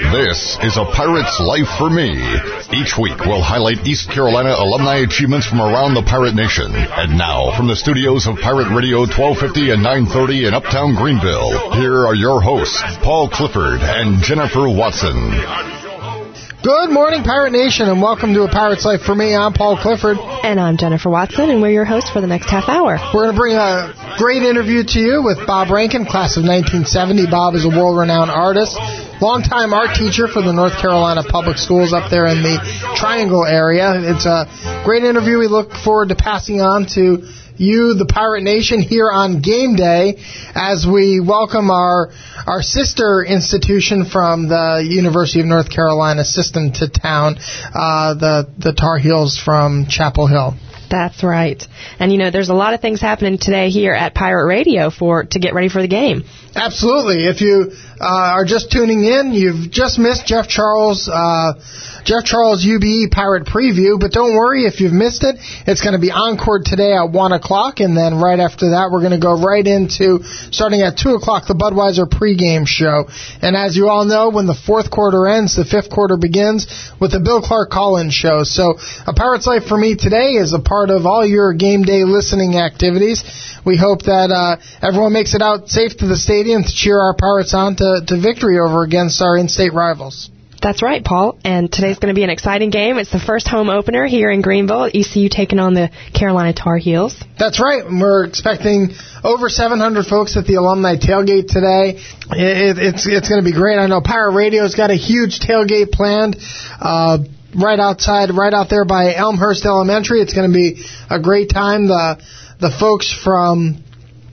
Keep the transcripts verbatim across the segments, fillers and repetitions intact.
This is A Pirate's Life for Me. Each week, we'll highlight East Carolina alumni achievements from around the Pirate Nation. And now, from the studios of Pirate Radio twelve fifty and nine thirty in Uptown Greenville, here are your hosts, Paul Clifford and Jennifer Watson. Good morning, Pirate Nation, and welcome to A Pirate's Life for Me. I'm Paul Clifford. And I'm Jennifer Watson, and we're your hosts for the next half hour. We're going to bring a great interview to you with Bob Rankin, class of nineteen seventy. Bob is a world-renowned artist, longtime art teacher for the North Carolina Public Schools up there in the Triangle area. It's a great interview we look forward to passing on to you, the Pirate Nation, here on game day as we welcome our our sister institution from the University of North Carolina system to town, uh, the, the Tar Heels from Chapel Hill. That's right. And, you know, there's a lot of things happening today here at Pirate Radio for to get ready for the game. Absolutely. If you uh, are just tuning in, you've just missed Jeff Charles' uh, Jeff Charles U B E Pirate Preview, but don't worry if you've missed it. It's going to be encored today at one o'clock, and then right after that, we're going to go right into, starting at two o'clock, the Budweiser pregame show. And as you all know, when the fourth quarter ends, the fifth quarter begins with the Bill Clark call-in show. So A Pirate's Life for Me today is a part of all your game day listening activities. We hope that uh, everyone makes it out safe to the stadium to cheer our Pirates on to, to victory over against our in-state rivals. That's right, Paul. And today's going to be an exciting game. It's the first home opener here in Greenville. E C U taking on the Carolina Tar Heels. That's right. We're expecting over seven hundred folks at the alumni tailgate today. It, it, it's it's going to be great. I know Pirate Radio's got a huge tailgate planned uh, right outside, right out there by Elmhurst Elementary. It's going to be a great time. The the folks from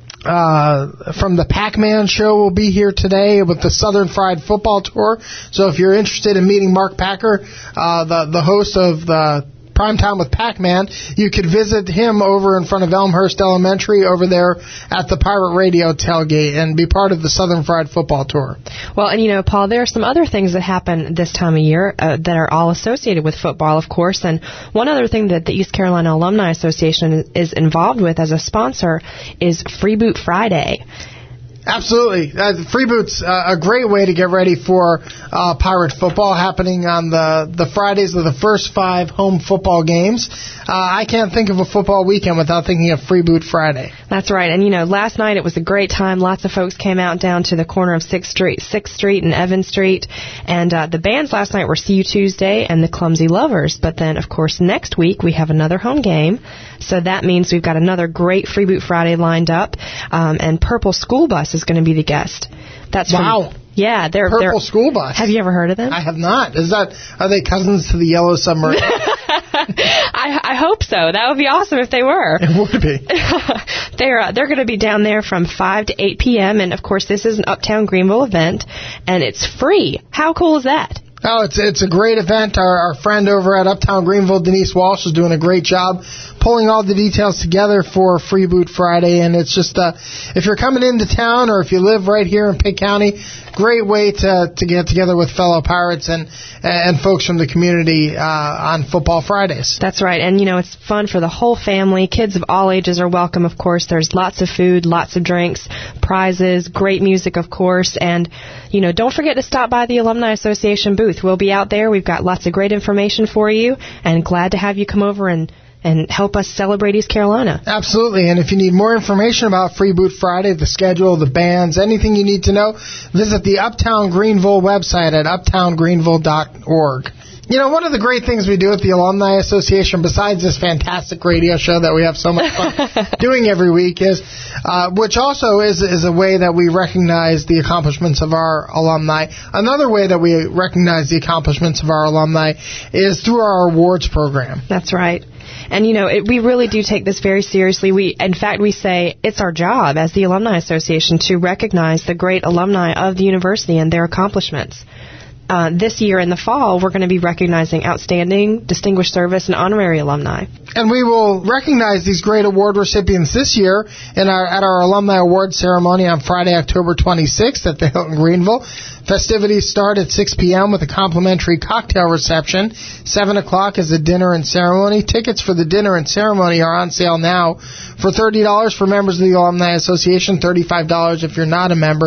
Uh, from the Pac-Man show will be here today with the Southern Fried Football Tour. So if you're interested in meeting Mark Packer, uh, the, the host of the Primetime with Pac-Man, you could visit him over in front of Elmhurst Elementary over there at the Pirate Radio tailgate and be part of the Southern Fried Football Tour. Well, and you know, Paul, there are some other things that happen this time of year uh, that are all associated with football, of course. And one other thing that the East Carolina Alumni Association is involved with as a sponsor is Free Boot Friday. Absolutely. Uh, Free Boot's uh, a great way to get ready for uh, Pirate football happening on the, the Fridays of the first five home football games. Uh, I can't think of a football weekend without thinking of Free Boot Friday. That's right. And, you know, last night it was a great time. Lots of folks came out down to the corner of sixth Street, sixth Street and Evans Street. And uh, the bands last night were See You Tuesday and the Clumsy Lovers. But then, of course, next week we have another home game. So that means we've got another great Free Boot Friday lined up. Um, and Purple School Bus is going to be the guest. That's wow. From, yeah, they're Purple they're, School Bus. Have you ever heard of them? I have not. Is that are they cousins to the Yellow Submarine? I, I hope so. That would be awesome if they were. It would be. they're uh, they're going to be down there from five to eight p.m. And of course, this is an Uptown Greenville event, and it's free. How cool is that? Oh, it's it's a great event. Our, our friend over at Uptown Greenville, Denise Walsh, is doing a great job pulling all the details together for Free Boot Friday. And it's just, uh, if you're coming into town or if you live right here in Pitt County, great way to, to get together with fellow Pirates and and folks from the community uh, on Football Fridays. That's right. And, you know, it's fun for the whole family. Kids of all ages are welcome, of course. There's lots of food, lots of drinks, prizes, great music, of course. And, you know, don't forget to stop by the Alumni Association booth. We'll be out there. We've got lots of great information for you, and glad to have you come over and and help us celebrate East Carolina. Absolutely. And if you need more information about Free Boot Friday, the schedule, the bands, anything you need to know, visit the Uptown Greenville website at uptown greenville dot org. You know, one of the great things we do at the Alumni Association, besides this fantastic radio show that we have so much fun doing every week, is, uh, which also is is a way that we recognize the accomplishments of our alumni. Another way that we recognize the accomplishments of our alumni is through our awards program. That's right. And, you know, it, we really do take this very seriously. We, in fact, we say it's our job as the Alumni Association to recognize the great alumni of the university and their accomplishments. Uh, this year in the fall, we're going to be recognizing outstanding, distinguished service, and honorary alumni. And we will recognize these great award recipients this year in our, at our Alumni Awards ceremony on Friday, October twenty-sixth at the Hilton Greenville. Festivities start at six p.m. with a complimentary cocktail reception. seven o'clock is the dinner and ceremony. Tickets for the dinner and ceremony are on sale now for thirty dollars for members of the Alumni Association, thirty-five dollars if you're not a member.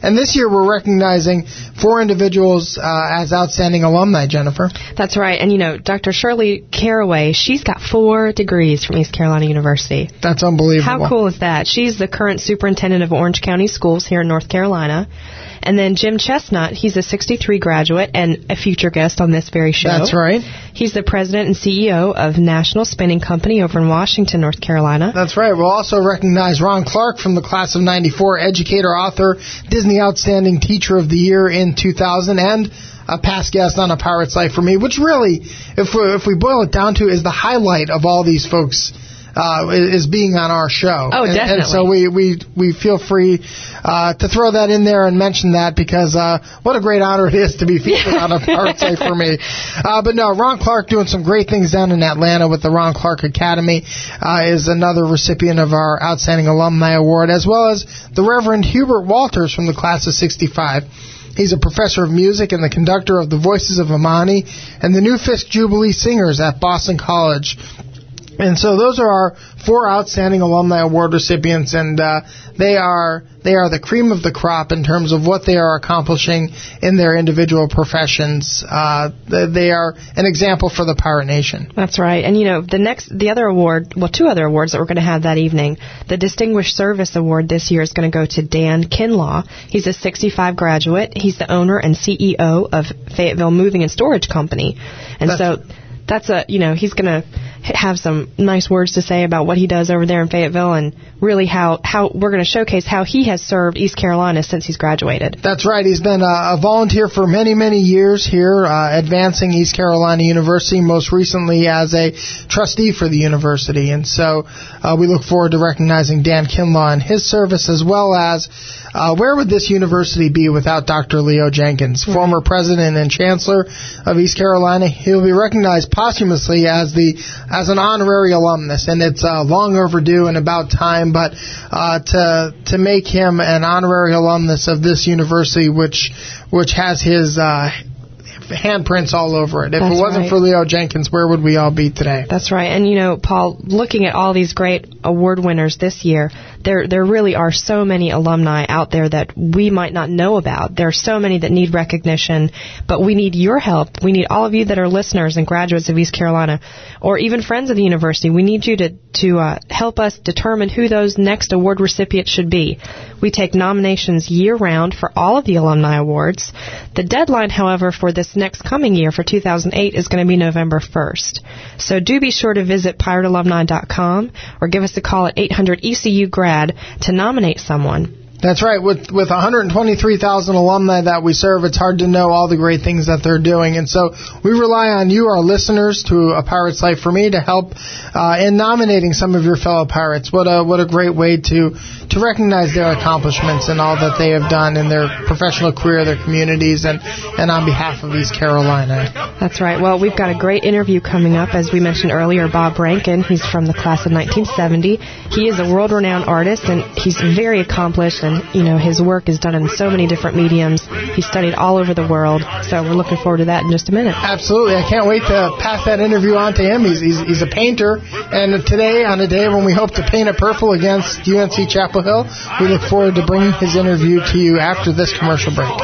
And this year we're recognizing four individuals uh, as outstanding alumni, Jennifer. That's right. And, you know, Doctor Shirley Caraway, she's got four degrees from East Carolina University. That's unbelievable. How cool is that? She's the current superintendent of Orange County Schools here in North Carolina. And then Jim Chestnut, he's a sixty-three graduate and a future guest on this very show. That's right. He's the president and C E O of National Spinning Company over in Washington, North Carolina. That's right. We'll also recognize Ron Clark from the class of ninety-four, educator, author, Disney Outstanding Teacher of the Year in two thousand, and a past guest on A Pirate's Life for Me, which really, if we, if we boil it down to, is the highlight of all these folks. Uh, is being on our show. Oh, and, definitely. And so we, we, we feel free uh, to throw that in there and mention that because uh, what a great honor it is to be featured on A Pirate's Life for Me. Uh, but no, Ron Clark doing some great things down in Atlanta with the Ron Clark Academy uh, is another recipient of our Outstanding Alumni Award, as well as the Reverend Hubert Walters from the class of sixty-five. He's a professor of music and the conductor of the Voices of Amani and the New Fisk Jubilee Singers at Boston College. And so those are our four outstanding alumni award recipients, and uh, they are they are the cream of the crop in terms of what they are accomplishing in their individual professions. Uh, they are an example for the Pirate Nation. That's right. And, you know, the next, the other award, well, two other awards that we're going to have that evening. The Distinguished Service Award this year is going to go to Dan Kinlaw. He's a sixty-five graduate. He's the owner and C E O of Fayetteville Moving and Storage Company. And That's so that's a, you know, he's going to have some nice words to say about what he does over there in Fayetteville and really how, how we're going to showcase how he has served East Carolina since he's graduated. That's right. He's been a, a volunteer for many, many years here, uh, advancing East Carolina University, most recently as a trustee for the university. And so uh, we look forward to recognizing Dan Kinlaw and his service, as well as uh, where would this university be without Doctor Leo Jenkins, right. Former president and chancellor of East Carolina. He'll be recognized posthumously as the as an honorary alumnus, and it's uh, long overdue and about time, but uh, to to make him an honorary alumnus of this university, which which has his uh, handprints all over it. If That's it wasn't right. for Leo Jenkins, where would we all be today? That's right. And, you know, Paul, looking at all these great award winners this year, there there really are so many alumni out there that we might not know about. There are so many that need recognition, but we need your help. We need all of you that are listeners and graduates of East Carolina, or even friends of the university. We need you to, to uh, help us determine who those next award recipients should be. We take nominations year-round for all of the alumni awards. The deadline, however, for this next coming year, for two thousand eight, is going to be November first. So do be sure to visit pirate alumni dot com or give us a call at eight hundred E C U grad to nominate someone. That's right. With with one hundred twenty-three thousand alumni that we serve, it's hard to know all the great things that they're doing. And so we rely on you, our listeners, to A Pirate's Life for Me, to help uh, in nominating some of your fellow pirates. What a what a great way to to recognize their accomplishments and all that they have done in their professional career, their communities, and, and on behalf of East Carolina. That's right. Well, we've got a great interview coming up. As we mentioned earlier, Bob Rankin, he's from the class of nineteen seventy. He is a world-renowned artist, and he's very accomplished, and you know, his work is done in so many different mediums. He studied all over the world, so we're looking forward to that in just a minute. Absolutely. I can't wait to pass that interview on to him. He's, he's, he's a painter, and today, on a day when we hope to paint it purple against U N C Chapel Hill, we look forward to bringing his interview to you after this commercial break.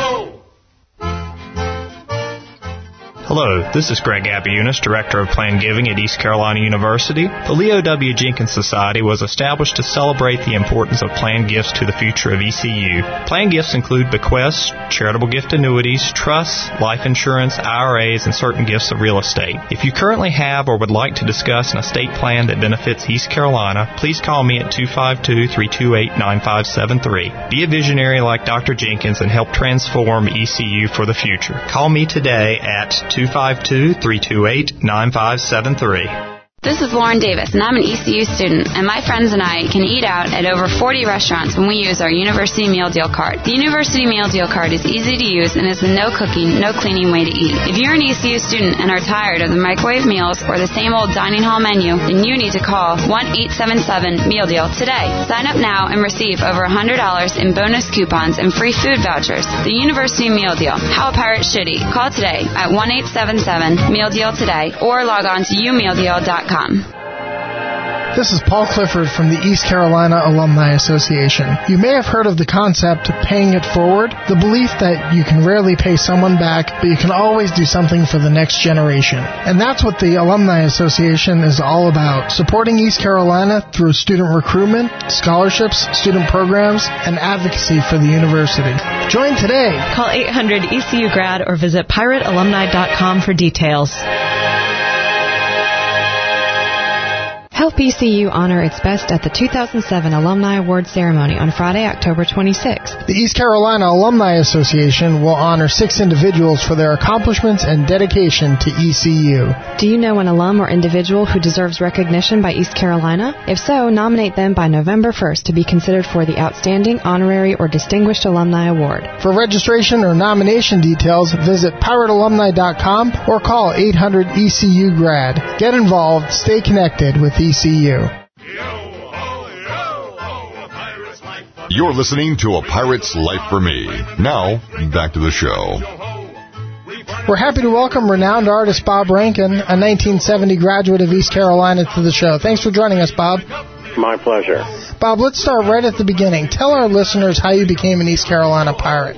Hello, this is Greg Abiunis, Director of Planned Giving at East Carolina University. The Leo W. Jenkins Society was established to celebrate the importance of planned gifts to the future of E C U. Planned gifts include bequests, charitable gift annuities, trusts, life insurance, I R As, and certain gifts of real estate. If you currently have or would like to discuss an estate plan that benefits East Carolina, please call me at two five two, three two eight, nine five seven three. Be a visionary like Doctor Jenkins and help transform E C U for the future. Call me today at two five two, three two eight, nine five seven three. This is Lauren Davis, and I'm an E C U student, and my friends and I can eat out at over forty restaurants when we use our University Meal Deal Card. The University Meal Deal Card is easy to use and is the no cooking, no cleaning way to eat. If you're an E C U student and are tired of the microwave meals or the same old dining hall menu, then you need to call one eight seven seven meal deal today. Sign up now and receive over one hundred dollars in bonus coupons and free food vouchers. The University Meal Deal. How a pirate should eat. Call today at one eight seven seven meal deal today or log on to u meal deal dot com. This is Paul Clifford from the East Carolina Alumni Association. You may have heard of the concept of paying it forward, the belief that you can rarely pay someone back, but you can always do something for the next generation. And that's what the Alumni Association is all about, supporting East Carolina through student recruitment, scholarships, student programs, and advocacy for the university. Join today. Call eight hundred E C U grad or visit pirate alumni dot com for details. Help E C U honor its best at the two thousand seven Alumni Award Ceremony on Friday, October twenty-sixth. The East Carolina Alumni Association will honor six individuals for their accomplishments and dedication to E C U. Do you know an alum or individual who deserves recognition by East Carolina? If so, nominate them by November first to be considered for the Outstanding, Honorary, or Distinguished Alumni Award. For registration or nomination details, visit pirate alumni dot com or call eight hundred E C U grad. Get involved, stay connected with E C U. You're listening to A Pirate's Life for Me. Now, back to the show. We're happy to welcome renowned artist Bob Rankin, a nineteen seventy graduate of East Carolina, to the show. Thanks for joining us, Bob. My pleasure. Bob, let's start right at the beginning. Tell our listeners how you became an East Carolina pirate.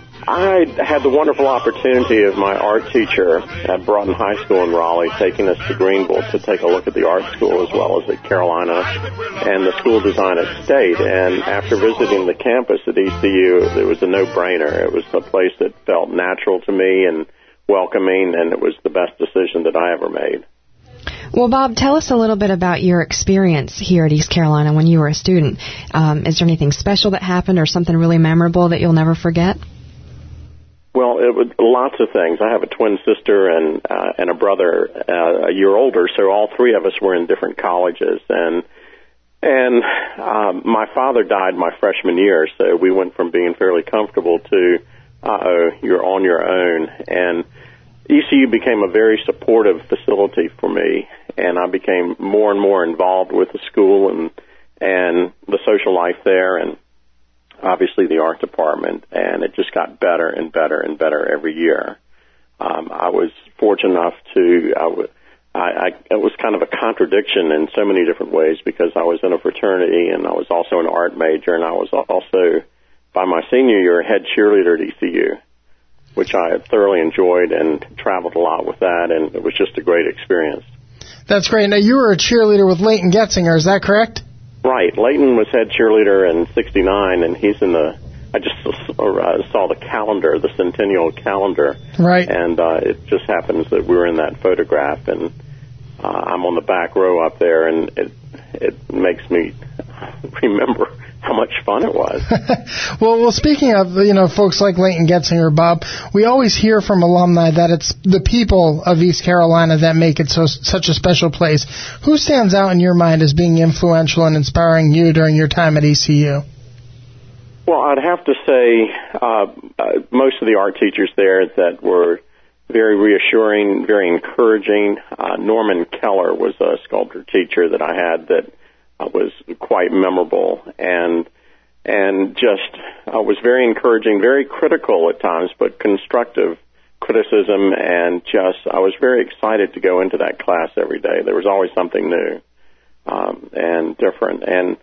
I had the wonderful opportunity of my art teacher at Broughton High School in Raleigh taking us to Greenville to take a look at the art school as well as at Carolina and the school design at State. And after visiting the campus at E C U, it was a no-brainer. It was a place that felt natural to me and welcoming, and it was the best decision that I ever made. Well, Bob, tell us a little bit about your experience here at East Carolina when you were a student. Um, is there anything special that happened or something really memorable that you'll never forget? Well, it was lots of things. I have a twin sister and uh, and a brother uh, a year older, so all three of us were in different colleges. And and um, my father died my freshman year, so we went from being fairly comfortable to, uh-oh, you're on your own. And E C U became a very supportive facility for me, and I became more and more involved with the school and and the social life there, and obviously the art department, and it just got better and better and better every year. Um, I was fortunate enough to, I, w- I, I, it was kind of a contradiction in so many different ways because I was in a fraternity and I was also an art major, and I was also, by my senior year, head cheerleader at E C U, which I thoroughly enjoyed and traveled a lot with that, and it was just a great experience. That's great. Now, you were a cheerleader with Leighton Getzinger, is that correct? Right. Leighton was head cheerleader in sixty-nine, and he's in the, I just uh, saw the calendar, the centennial calendar. Right. And uh, it just happens that we were in that photograph, and uh, I'm on the back row up there, and it it makes me remember how much fun it was. well, well, speaking of, you know, folks like Leighton Getzinger, Bob, we always hear from alumni that it's the people of East Carolina that make it so such a special place. Who stands out in your mind as being influential and inspiring you during your time at E C U? Well, I'd have to say uh, uh, most of the art teachers there that were very reassuring, very encouraging. Uh, Norman Keller was a sculpture teacher that I had that uh, was quite memorable and and just uh, was very encouraging, very critical at times, but constructive criticism, and just I was very excited to go into that class every day. There was always something new um, and different. And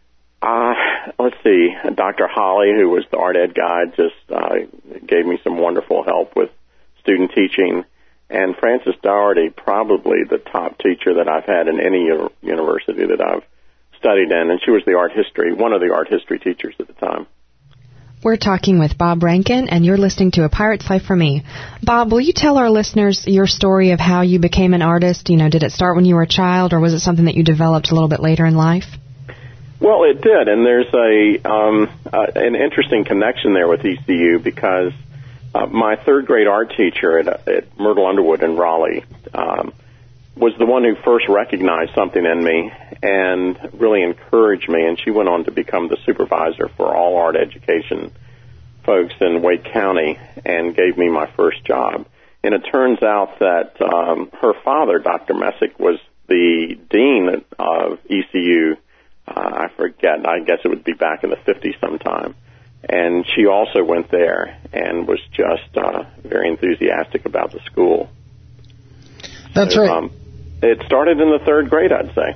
uh, let's see, Doctor Holly, who was the art ed guide, just uh, gave me some wonderful help with student teaching. And Frances Dougherty, probably the top teacher that I've had in any university that I've studied in, and she was the art history, one of the art history teachers at the time. We're talking with Bob Rankin, and you're listening to A Pirate's Life for Me. Bob, will you tell our listeners your story of how you became an artist? You know, did it start when you were a child, or was it something that you developed a little bit later in life? Well, it did, and there's a um, uh, an interesting connection there with E C U because uh, my third grade art teacher at, at Myrtle Underwood in Raleigh um, was the one who first recognized something in me and really encouraged me, and she went on to become the supervisor for all art education folks in Wake County and gave me my first job. And it turns out that um, her father, Doctor Messick, was the dean of E C U. Uh, I forget, I guess it would be back in the fifties sometime. And she also went there and was just uh, very enthusiastic about the school. That's so, right. Um, it started in the third grade, I'd say.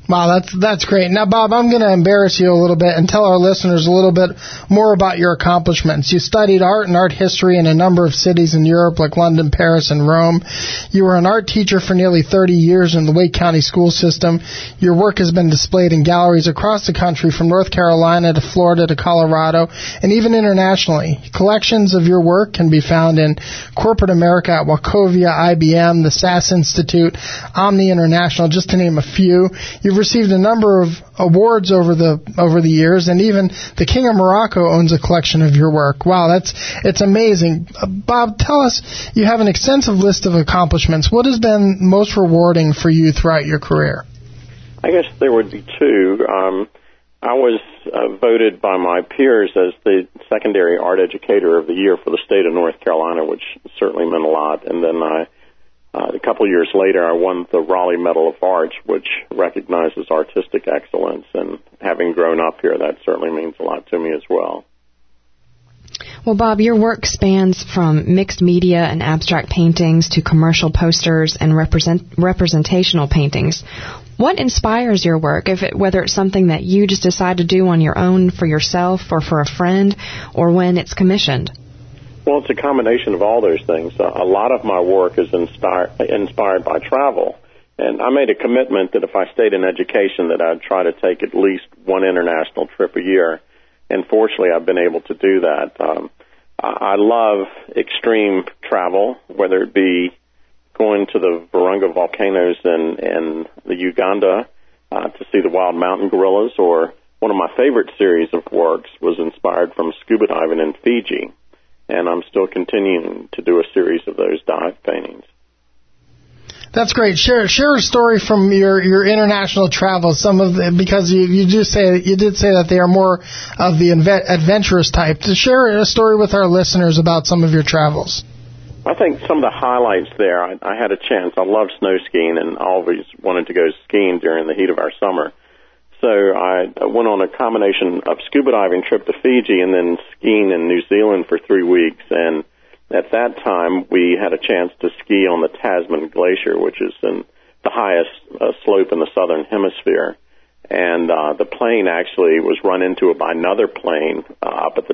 Wow, that's that's great. Now, Bob, I'm going to embarrass you a little bit and tell our listeners a little bit more about your accomplishments. You studied art and art history in a number of cities in Europe, like London, Paris, and Rome. You were an art teacher for nearly thirty years in the Wake County school system. Your work has been displayed in galleries across the country, from North Carolina to Florida to Colorado, and even internationally. Collections of your work can be found in corporate America at Wachovia, I B M, the S A S Institute, Omni International, just to name a few. You've received a number of awards over the over the years, and even the King of Morocco owns a collection of your work. Wow, that's it's amazing. Uh, Bob, tell us, you have an extensive list of accomplishments. What has been most rewarding for you throughout your career? I guess there would be two. Um, I was uh, voted by my peers as the secondary art educator of the year for the state of North Carolina, which certainly meant a lot. And then I Uh, a couple of years later, I won the Raleigh Medal of Arts, which recognizes artistic excellence. And having grown up here, that certainly means a lot to me as well. Well, Bob, your work spans from mixed media and abstract paintings to commercial posters and represent, representational paintings. What inspires your work, if it, whether it's something that you just decide to do on your own for yourself or for a friend, or when it's commissioned? Well, it's a combination of all those things. Uh, a lot of my work is inspired, inspired by travel. And I made a commitment that if I stayed in education that I'd try to take at least one international trip a year. And fortunately, I've been able to do that. Um, I love extreme travel, whether it be going to the Virunga volcanoes in, in the Uganda uh, to see the wild mountain gorillas, or one of my favorite series of works was inspired from scuba diving in Fiji. And I'm still continuing to do a series of those dive paintings. That's great. Share share a story from your, your international travels. Some of the, because you you do say you did say that they are more of the adventurous type. To share a story with our listeners about some of your travels. I think some of the highlights there. I, I had a chance. I love snow skiing and always wanted to go skiing during the heat of our summer. So I went on a combination of scuba diving trip to Fiji and then skiing in New Zealand for three weeks. And at that time, we had a chance to ski on the Tasman Glacier, which is in the highest uh, slope in the southern hemisphere. And uh, the plane actually was run into by another plane uh, up at the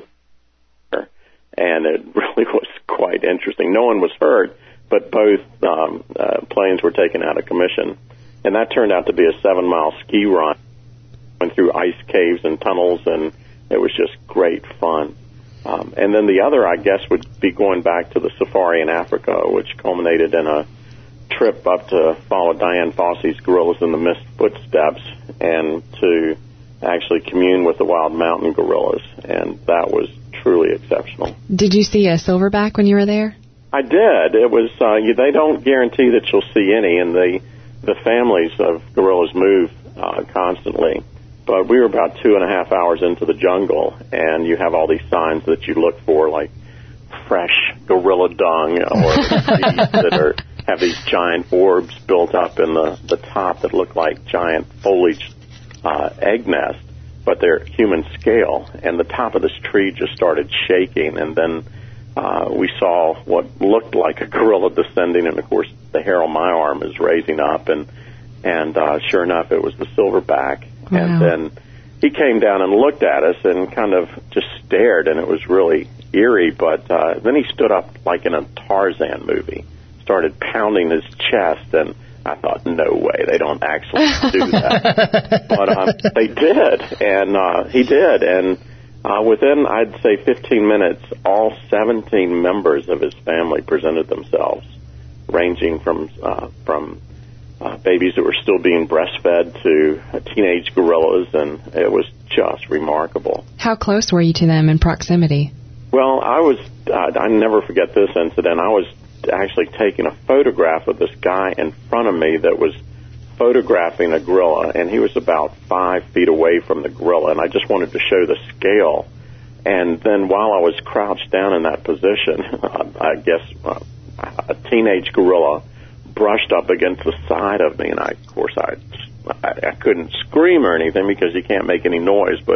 and it really was quite interesting. No one was hurt, but both um, uh, planes were taken out of commission. And that turned out to be a seven-mile ski run. Went through ice caves and tunnels, and it was just great fun. Um, and then the other, I guess, would be going back to the safari in Africa, which culminated in a trip up to follow Dian Fossey's Gorillas in the Mist footsteps and to actually commune with the wild mountain gorillas, and that was truly exceptional. Did you see a silverback when you were there? I did. It was. Uh, you, they don't guarantee that you'll see any, and the the families of gorillas move uh, constantly. But we were about two and a half hours into the jungle, and you have all these signs that you look for, like fresh gorilla dung, or seeds that are have these giant orbs built up in the, the top that look like giant foliage uh, egg nests, but they're human scale. And the top of this tree just started shaking, and then uh, we saw what looked like a gorilla descending, and of course the hair on my arm is raising up, and and uh, sure enough, it was the silverback. Wow. And then he came down and looked at us and kind of just stared, and it was really eerie. But uh, then he stood up like in a Tarzan movie, started pounding his chest, and I thought, no way, they don't actually do that. But um, they did, and uh, he did. And uh, within, I'd say, fifteen minutes, all seventeen members of his family presented themselves, ranging from uh, from uh, babies that were still being breastfed to uh, teenage gorillas, and it was just remarkable. How close were you to them in proximity? Well, I was, uh, I never forget this incident. I was actually taking a photograph of this guy in front of me that was photographing a gorilla, and he was about five feet away from the gorilla, and I just wanted to show the scale. And then while I was crouched down in that position, uh, I guess uh, a teenage gorilla brushed up against the side of me, and I, of course, I, I, I couldn't scream or anything because you can't make any noise, but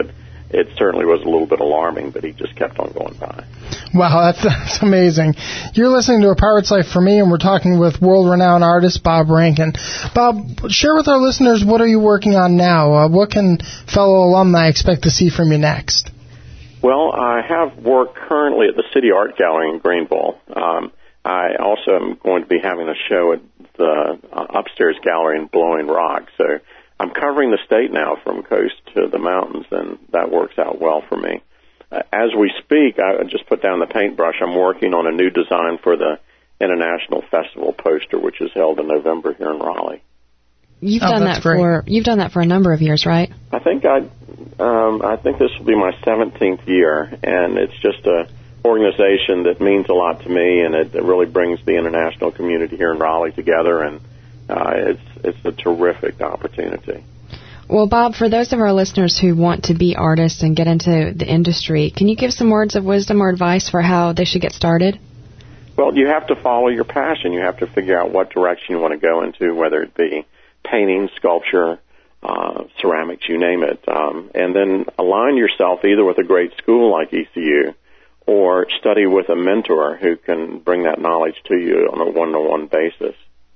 it certainly was a little bit alarming, but he just kept on going by. Wow, that's, that's amazing. You're listening to A Pirate's Life for Me, and we're talking with world-renowned artist Bob Rankin. Bob, share with our listeners, what are you working on now? Uh, what can fellow alumni expect to see from you next? Well, I have work currently at the City Art Gallery in Greenville. Um, I also am going to be having a show at the uh, upstairs gallery in Blowing Rock. So I'm covering the state now from coast to the mountains, and that works out well for me. Uh, as we speak, I just put down the paintbrush. I'm working on a new design for the International Festival poster, which is held in November here in Raleigh. You've oh, done that great. for you've done that for a number of years, right? I think I, um, I think this will be my seventeenth year, and it's just a organization that means a lot to me, and it, it really brings the international community here in Raleigh together, and uh, it's it's a terrific opportunity. Well, Bob, for those of our listeners who want to be artists and get into the industry, can you give some words of wisdom or advice for how they should get started? Well, you have to follow your passion. You have to figure out what direction you want to go into, whether it be painting, sculpture, uh, ceramics, you name it. Um, and then align yourself either with a great school like E C U or study with a mentor who can bring that knowledge to you on a one-to-one basis.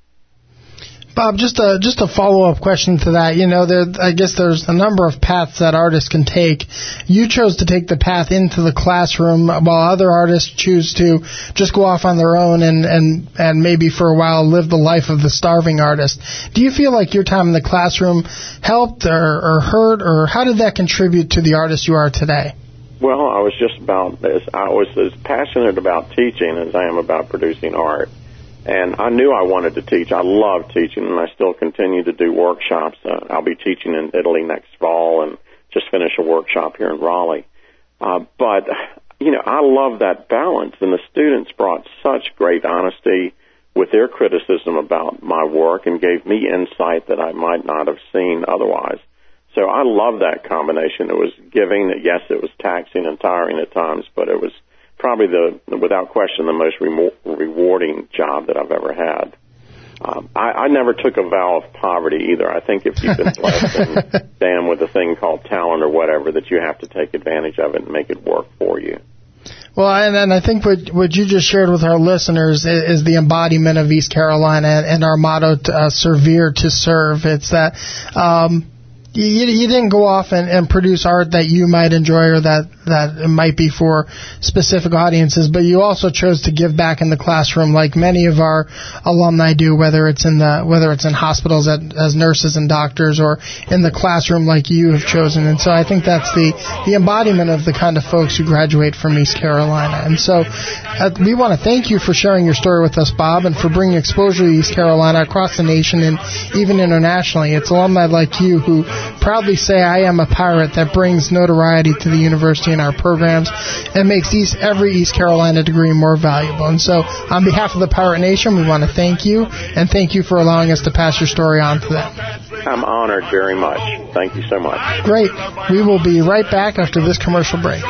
Bob, just a just a follow-up question to that. You know, there, I guess there's a number of paths that artists can take. You chose to take the path into the classroom, while other artists choose to just go off on their own and, and, and maybe for a while live the life of the starving artist. Do you feel like your time in the classroom helped or, or hurt, or how did that contribute to the artist you are today? Well, I was just about as I was as passionate about teaching as I am about producing art. And I knew I wanted to teach. I love teaching, and I still continue to do workshops. Uh, I'll be teaching in Italy next fall and just finish a workshop here in Raleigh. Uh, but, you know, I love that balance, and the students brought such great honesty with their criticism about my work and gave me insight that I might not have seen otherwise. So I love that combination. It was giving. Yes, it was taxing and tiring at times, but it was probably the, without question, the most remo- rewarding job that I've ever had. Um, I, I never took a vow of poverty either. I think if you've been blessed and damn with a thing called talent or whatever, that you have to take advantage of it and make it work for you. Well, and, and I think what what you just shared with our listeners is, is the embodiment of East Carolina and, and our motto, to, uh, "Servir to serve." It's that um, you, you didn't go off and, and produce art that you might enjoy or that, that it might be for specific audiences, but you also chose to give back in the classroom like many of our alumni do, whether it's in the whether it's in hospitals at, as nurses and doctors or in the classroom like you have chosen. And so I think that's the, the embodiment of the kind of folks who graduate from East Carolina. And so uh, we want to thank you for sharing your story with us, Bob, and for bringing exposure to East Carolina across the nation and even internationally. It's alumni like you who proudly say, "I am a pirate," that brings notoriety to the university and our programs and makes East, every East Carolina degree more valuable. And so on behalf of the Pirate Nation, we want to thank you, and thank you for allowing us to pass your story on to them. I'm honored very much. Thank you so much. Great. We will be right back after this commercial break.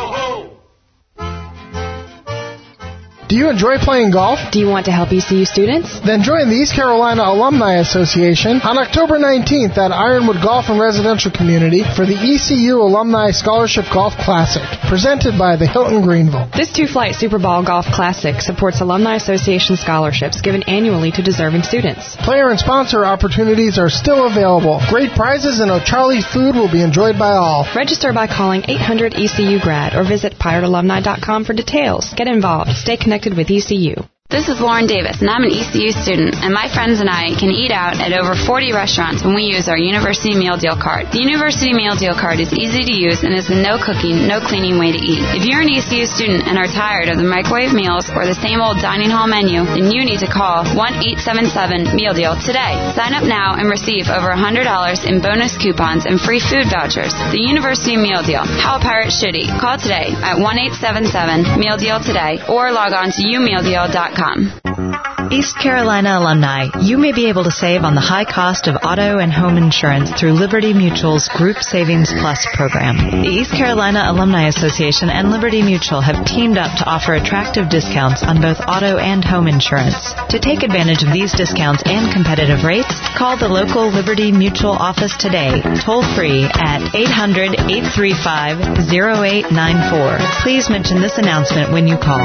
Do you enjoy playing golf? Do you want to help E C U students? Then join the East Carolina Alumni Association on October nineteenth at Ironwood Golf and Residential Community for the E C U Alumni Scholarship Golf Classic, presented by the Hilton Greenville. This two-flight Super Bowl Golf Classic supports Alumni Association scholarships given annually to deserving students. Player and sponsor opportunities are still available. Great prizes and O'Charlie's food will be enjoyed by all. Register by calling eight hundred E C U grad or visit pirate alumni dot com for details. Get involved. Stay connected with E C U. This is Lauren Davis, and I'm an E C U student, and my friends and I can eat out at over forty restaurants when we use our University Meal Deal Card. The University Meal Deal Card is easy to use and is a no cooking, no cleaning way to eat. If you're an E C U student and are tired of the microwave meals or the same old dining hall menu, then you need to call one eight seven seven meal deal today. Sign up now and receive over one hundred dollars in bonus coupons and free food vouchers. The University Meal Deal. How a pirate should eat. Call today at one eight seven seven meal deal today or log on to u meal deal dot com. East Carolina alumni, you may be able to save on the high cost of auto and home insurance through Liberty Mutual's Group Savings Plus program. The East Carolina Alumni Association and Liberty Mutual have teamed up to offer attractive discounts on both auto and home insurance. To take advantage of these discounts and competitive rates, call the local Liberty Mutual office today, toll free at eight hundred, eight three five, oh eight nine four. Please mention this announcement when you call.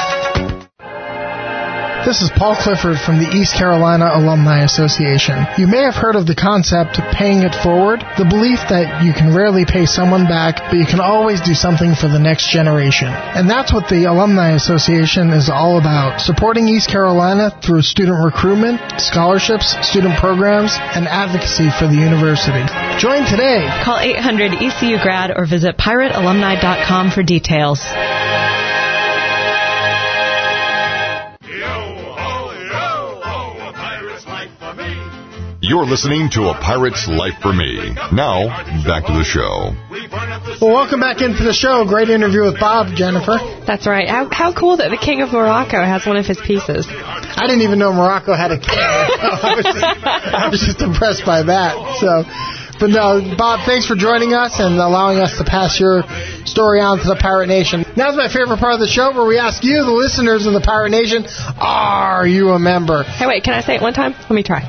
This is Paul Clifford from the East Carolina Alumni Association. You may have heard of the concept of paying it forward, the belief that you can rarely pay someone back, but you can always do something for the next generation. And that's what the Alumni Association is all about, supporting East Carolina through student recruitment, scholarships, student programs, and advocacy for the university. Join today. Call eight hundred E C U grad or visit pirate alumni dot com for details. You're listening to A Pirate's Life for Me. Now, back to the show. Well, welcome back into the show. Great interview with Bob, Jennifer. That's right. How, how cool that the King of Morocco has one of his pieces. I didn't even know Morocco had a king. I, was just, I was just impressed by that. So, but no, Bob, thanks for joining us and allowing us to pass your story on to the Pirate Nation. Now's my favorite part of the show, where we ask you, the listeners of the Pirate Nation, are you a member? Hey, wait, can I say it one time? Let me try.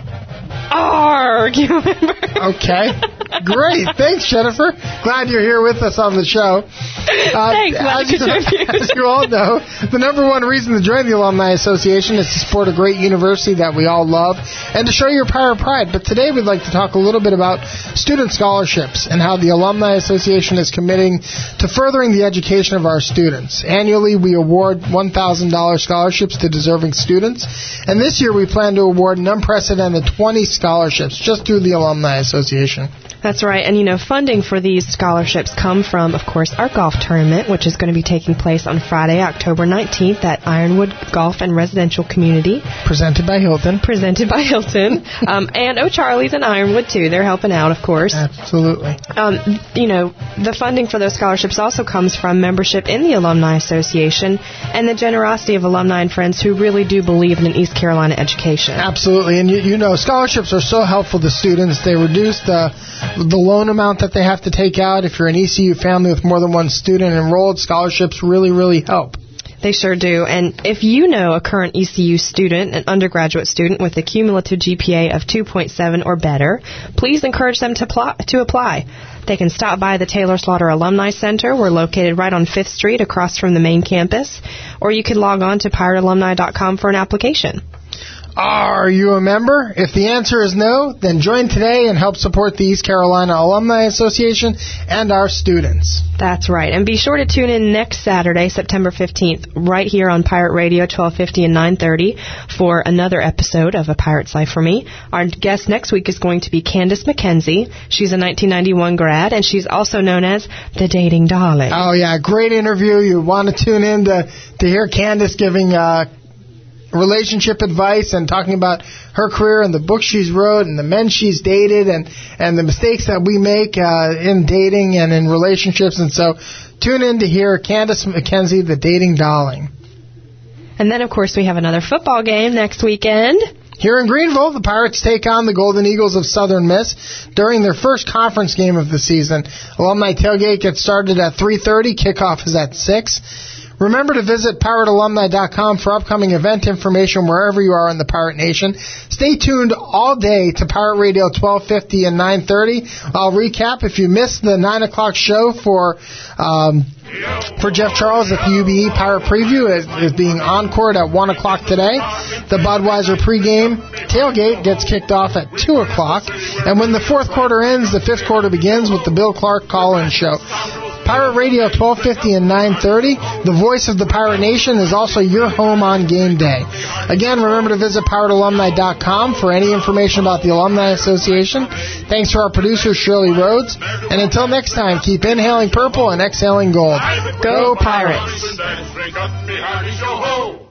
Arg, you remember? Okay. Great. Thanks, Jennifer. Glad you're here with us on the show. Uh, Thanks, as, you, as you all know, the number one reason to join the Alumni Association is to support a great university that we all love and to show your pirate pride. But today we'd like to talk a little bit about student scholarships and how the Alumni Association is committing to furthering the education of our students. Annually, we award one thousand dollars scholarships to deserving students, and this year we plan to award an unprecedented twenty scholarships just through the Alumni Association. That's right. And, you know, funding for these scholarships come from, of course, our golf tournament, which is going to be taking place on Friday, October nineteenth at Ironwood Golf and Residential Community. Presented by Hilton. Presented by Hilton. um, and O'Charlie's and Ironwood, too. They're helping out, of course. Absolutely. Um, you know, the funding for those scholarships also comes from membership in the Alumni Association and the generosity of alumni and friends who really do believe in an East Carolina education. Absolutely. And, you, you know, scholarships are so helpful to students. They reduce the the loan amount that they have to take out. If you're an E C U family with more than one student enrolled, scholarships really, really help. They sure do. And if you know a current E C U student, an undergraduate student with a cumulative G P A of two point seven or better, please encourage them to, pl- to apply. They can stop by the Taylor Slaughter Alumni Center. We're located right on fifth Street across from the main campus. Or you can log on to pirate alumni dot com for an application. Are you a member? If the answer is no, then join today and help support the East Carolina Alumni Association and our students. That's right. And be sure to tune in next Saturday, September fifteenth, right here on Pirate Radio, twelve fifty and nine thirty, for another episode of A Pirate's Life for Me. Our guest next week is going to be Candace McKenzie. She's a nineteen ninety-one grad, and she's also known as the Dating Darling. Oh, yeah. Great interview. You want to tune in to, to hear Candace giving uh relationship advice and talking about her career and the books she's wrote and the men she's dated and, and the mistakes that we make uh, in dating and in relationships. And so tune in to hear Candace McKenzie, the Dating Darling. And then, of course, we have another football game next weekend. Here in Greenville, the Pirates take on the Golden Eagles of Southern Miss during their first conference game of the season. Alumni tailgate gets started at three thirty. Kickoff is at six. Remember to visit pirate alumni dot com for upcoming event information wherever you are in the Pirate Nation. Stay tuned all day to Pirate Radio twelve fifty and nine thirty. I'll recap. If you missed the nine o'clock show for um, for Jeff Charles at the U B E Pirate Preview, is, is being encored at one o'clock today. The Budweiser pregame tailgate gets kicked off at two o'clock. And when the fourth quarter ends, the fifth quarter begins with the Bill Clark call-in show. Pirate Radio twelve fifty and nine thirty. The voice of the Pirate Nation is also your home on game day. Again, remember to visit pirate alumni dot com for any information about the Alumni Association. Thanks to our producer, Shirley Rhodes. And until next time, keep inhaling purple and exhaling gold. Go Pirates!